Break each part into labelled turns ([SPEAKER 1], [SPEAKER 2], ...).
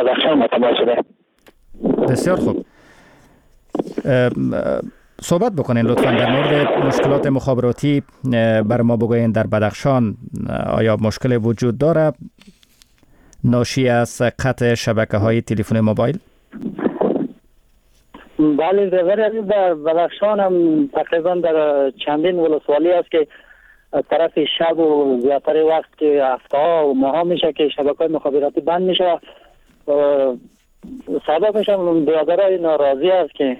[SPEAKER 1] بدخشان تماس شده.
[SPEAKER 2] بسیار خوب. صحبت بکنین لطفاً در مورد مشکلات مخابراتی بر ما بگوین در بدخشان. آیا مشکل وجود داره ناشی از قطع شبکه‌های تلفن موبایل؟
[SPEAKER 1] بله در بدخشان هم تقریبا در چندین ولسوالی است که طرف شب و زیادتر وقت که هفته‌ها و ماها میشه که شبکه‌های مخابراتی بند میشه. سببش هم برادرای ناراضی است که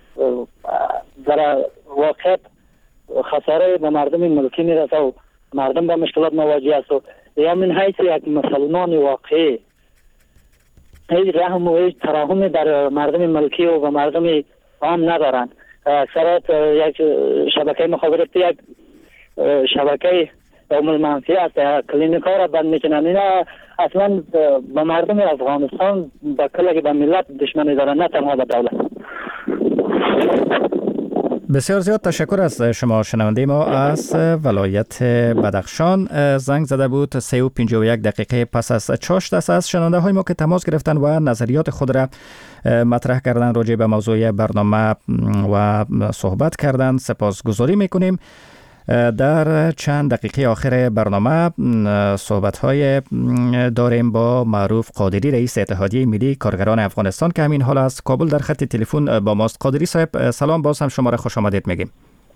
[SPEAKER 1] در واقع خساره به مردم ملکی میرسه و مردم با مشکلات مواجه است و یا من حیث یک مسلمان واقعی هیچ رحم و هیچ ترحمی در مردم ملکی و مردم عام ندارند. اکثرات یک شبکه مخابراتی یک شبکه عمل منفی است، کلینیک ها را بند میکنند. اینا اصلا به مردم افغانستان به کل به ملت دشمنی دارند، نه تنها به دولت.
[SPEAKER 2] بسیار زیاد تشکر از شما. شنونده ما از ولایت بدخشان زنگ زده بود 3:51 دقیقه پس از چاشت است. از شنونده های ما که تماس گرفتن و نظریات خود را مطرح کردن راجع به موضوع برنامه و صحبت کردن سپاسگزاری میکنیم. در چند دقیقه آخر برنامه صحبت‌های داریم با معروف قادری، رئیس اتحادیه ملی کارگران افغانستان که همین حال از کابل در خط تلفن با ماست. قادری صاحب سلام، باز هم شما را خوش آمدید میگیم.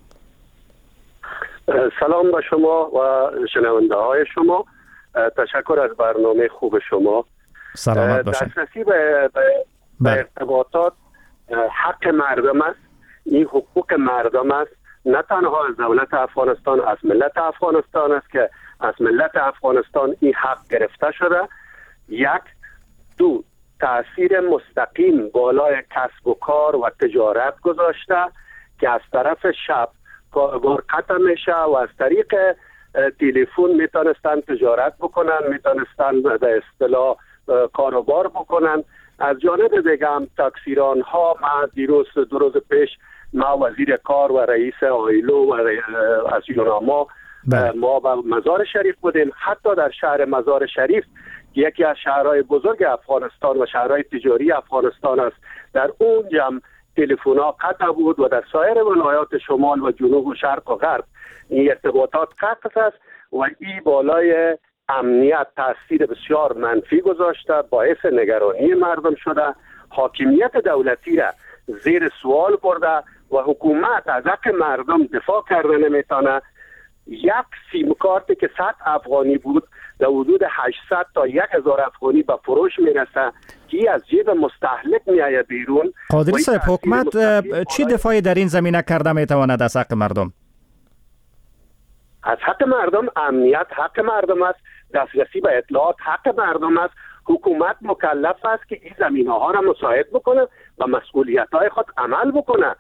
[SPEAKER 3] سلام با شما و شنونده های شما. تشکر از برنامه خوب شما.
[SPEAKER 2] سلامت باشید.
[SPEAKER 3] دسترسی به ارتباطات حق مردم است، این حقوق مردم است، نه تنها از دولت افغانستان، از ملت افغانستان است که از ملت افغانستان این حق گرفته شده. یک، دو، تأثیر مستقیم بالای کسب و کار و تجارت گذاشته که از طرف شب کاربار قطع میشه و از طریق تلفن میتونستن تجارت بکنن، میتونستن به اصطلاح کاروبار بکنن. از جانب دیگه هم تاکسیران ها، ما دو روز پیش ما وزیر کار و رئیس آیلو و از یوناما ما به مزار شریف بودیم. حتی در شهر مزار شریف یکی از شهرهای بزرگ افغانستان و شهرهای تجاری افغانستان است، در اونجا هم تلفن‌ها قطع بود و در سایر ولایات شمال و جنوب و شرق و غرب این ارتباطات قطع است و این بالای امنیت تاثیر بسیار منفی گذاشته، باعث نگرانی مردم شده، حاکمیت دولتی را زیر سوال برده و حکومت از حق مردم دفاع کرده نمیتونه. یک سیم کارت که 100 افغانی بود در حدود 800 تا 1000 افغانی به فروش میرسه که از جیب مستهلک میآید بیرون.
[SPEAKER 2] قادری صاحب، حکومت چی دفاعی در این زمینه کرده میتواند از حق مردم؟
[SPEAKER 3] از حق مردم امنیت حق مردم است، دسترسی به اطلاعات حق مردم است. حکومت مکلف است که این زمینه ها را مساعد بکنه و مسئولیت های خود عمل بکنه.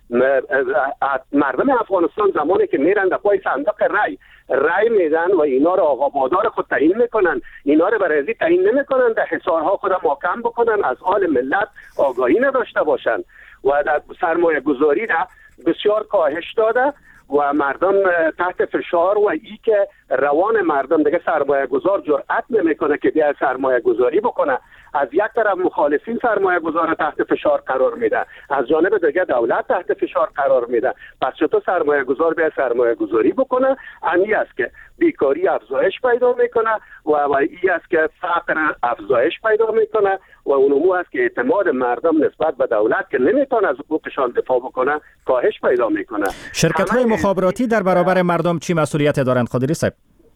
[SPEAKER 3] مردم افغانستان زمانی که میرن در پای صندوق رای میدن و اینا را آقا بادار خود تعیین میکنن، اینا را برای تعیین نمیکنن، در حصارها خود محکم بکنن، از حال ملت آگاهی نداشته باشن و در سرمایه گذاری را بسیار کاهش داده و مردم تحت فشار و ای که روان مردم دیگه سرمایه گذار جرأت نمیکنه که بیا سرمایه گذاری بکنه. از یک طرف مخالفین سرمایه گذار تحت فشار قرار میده، از جانب دیگه دولت تحت فشار قرار میده. پس چطور سرمایه گذار بیا سرمایه گذاری بکنه؟ این است که بیکاری افزایش پیدا میکنه و این است که فقر افزایش پیدا میکنه و اونمو است که اعتماد مردم نسبت به دولت که نمیتونه از حقوقشان دفاع بکنه کاهش پیدا میکنه.
[SPEAKER 2] شرکت‌های مخابراتی در برابر مردم چی مسئولیت دارند قادری صاحب؟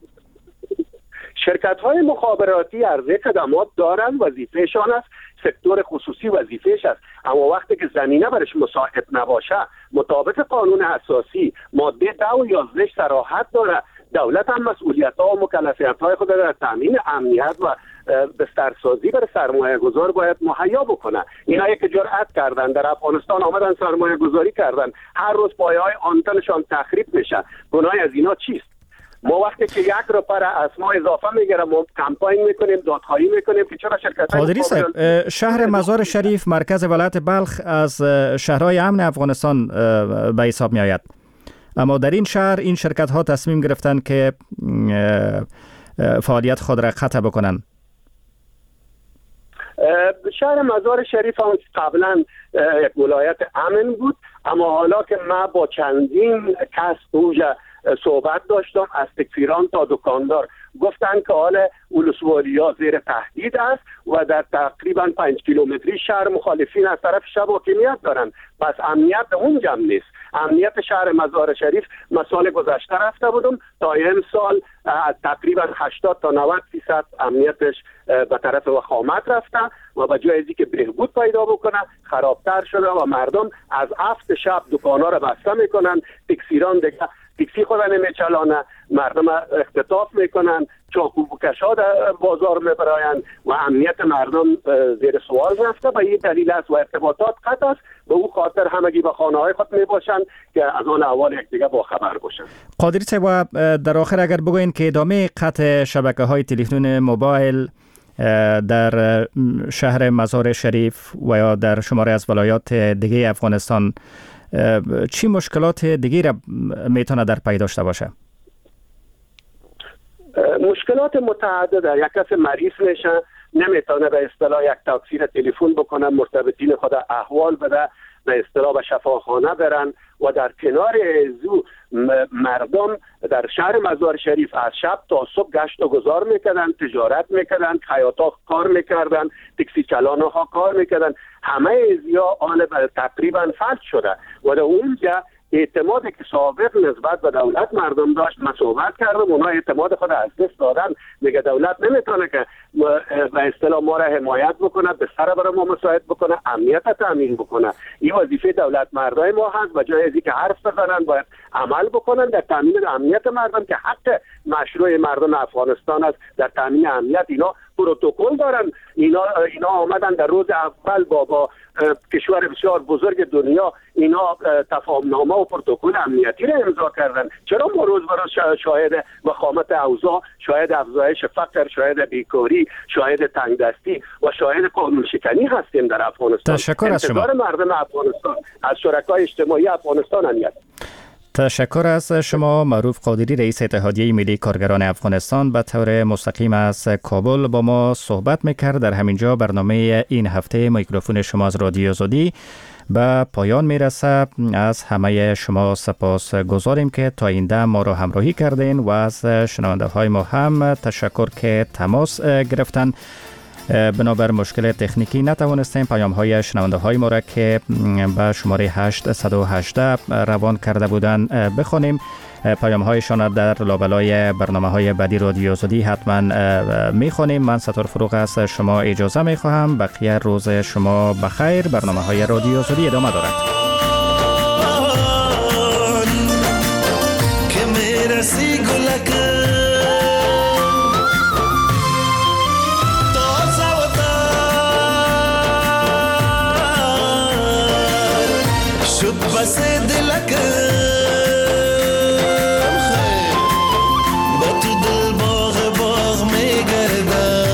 [SPEAKER 3] شرکت‌های مخابراتی عرضه خدمات دارند، وظیفهشان است، سکتور خصوصی وظیفهش است، اما وقتی که زمینه برش مساعد نباشه مطابق قانون اساسی ماده 10 و 11 صراحت داره. دولت هم مسئولیت‌ها و مکلفیت‌های خود را در تامین امنیت و بسترسازی برای سرمایه گذار باید مهیا بکنه. اینا یک جرأت کردن در افغانستان آمدن سرمایه گذاری کردن، هر روز پایه‌های آنتنشان تخریب میشه. گناه از اینا چیست؟ ما وقتی که 1 روپیه از ما اضافه میگیرم ما کمپاین میکنیم، دادخواهی میکنیم که چرا شرکت
[SPEAKER 2] قادری صاحب، شهر مزار شریف مرکز ولایت بلخ از شهرهای امن افغانستان به حساب می آید، اما در این شهر این شرکت ها تصمیم گرفتن که فعالیت خود را قطع بکنن.
[SPEAKER 3] شهر مزار شریف هم قبلا یک ولایت امن بود، اما حالا که ما با چندین کس اوجا صحبت داشتم، از تکفیران تا دکاندار، گفتن که حال ولسوالی‌ها زیر تهدید است و در تقریبا 5 کیلومتری شهر مخالفین از طرف شب حاکمیت دارن. پس امنیت اونجا نیست. امنیت شهر مزار شریف سال گذشته رفته بودم، تا این سال تقریبا 80 تا 90% امنیتش به طرف وخامت رفته و به جای اینکه بهبود پیدا بکنه خرابتر شده و مردم از 7 شب دکانا را بسته میکنن، تکسیران دیگه تکسی خود نمیچلانه، مردم اختطاف میکنن، چاقوبکش‌ها در بازار میبراین و امنیت مردم زیر سوال رفته. به این دلیل است و ارتباطات قطع است. به او خاطر همگی به خانه‌های خود میباشند که از آن احوال یکدیگر با خبر باشند.
[SPEAKER 2] قادری صاحب، در آخر اگر بگوین که ادامه قطع شبکه‌های تلفن موبایل در شهر مزار شریف و یا در شماره از ولایات دیگه افغانستان چی مشکلات دیگه را میتونه در پی داشته باشه؟
[SPEAKER 3] مشکلات متعدده. یک کس مریض میشه نمیتونه به اصطلاح یک تاکسی تلفن بکنه، مرتبطین خود احوال بده، به اصطلاح به شفاخانه برن و در کنار زو مردم در شهر مزار شریف از شب تا صبح گشت و گذار میکردن، تجارت میکردن، خیاطا کار میکردن، تکسی چلانها کار میکردن. همه ازیا آن تقریبا فلج شده و در اونجا اعتمادی که سابق نسبت به دولت مردم داشت، من صحبت کردم، اونا اعتماد خود از دست دادن. میگه دولت نمیتونه که به اصطلاح ما را حمایت بکنه، به سر برای ما مساعد بکنه، امنیت تامین بکنه. این وظیفه دولت مردای ما هست و جای ازی که حرف بزنن باید عمل بکنن در تامین امنیت مردم که حق مشروع مردم افغانستان است در تامین امنیت. اینا پروتکل دارن، اینا آمدن در روز اول با کشور بسیار بزرگ دنیا اینا تفاهمنامه و پروتکل امنیتی را امضا کردن. چرا ما روز به روز شاهد وخامت اوضاع، شاهد افزایش فقر، شاهد بیکاری، شاهد تنگدستی و شاهد قانون شکنی هستیم در افغانستان؟
[SPEAKER 2] تشکر از شما.
[SPEAKER 3] انتظار مردم افغانستان از شرکای اجتماعی افغانستان هست.
[SPEAKER 2] تشکر از شما. معروف قادری، رئیس اتحادیه ملی کارگران افغانستان، به طور مستقیم از کابل با ما صحبت میکرد. در همینجا برنامه این هفته میکروفون شما از رادیو آزادی به پایان میرسه. از همه شما سپاس گذاریم که تا این دم ما را همراهی کردین و از شنونده های ما هم تشکر که تماس گرفتن. بنابر مشکل تکنیکی نتوانستیم پیام های شنونده های ما را که به شماره 818 روان کرده بودند بخوانیم. پیام هایشان در لابلای برنامه های بعدی رادیو آزادی حتما میخوانیم. من ستار فروغ از شما اجازه میخواهم. بقیه روز شما بخیر. برنامه های رادیو آزادی ادامه دارد.
[SPEAKER 4] بس دلک خیر با تو دل باغ میگردد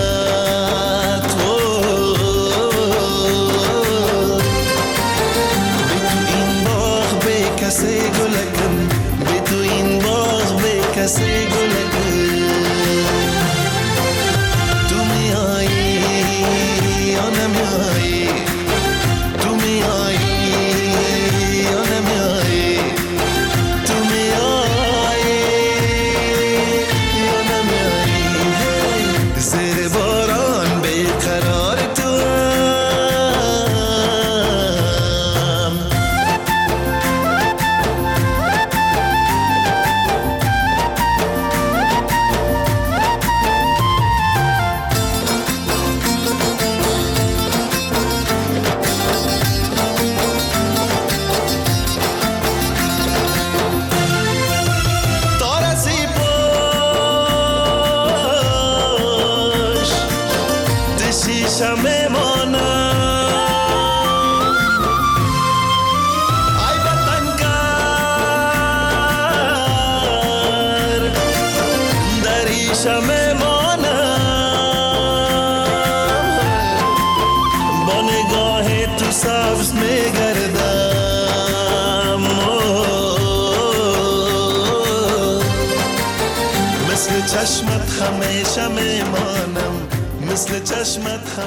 [SPEAKER 4] بی تو این باغ به کسی گلکم، بی تو این باغ به کسی گلکم. تو میایی یا نمیایی، تو میایی چشمت همیشه میمانم، مثل چشمت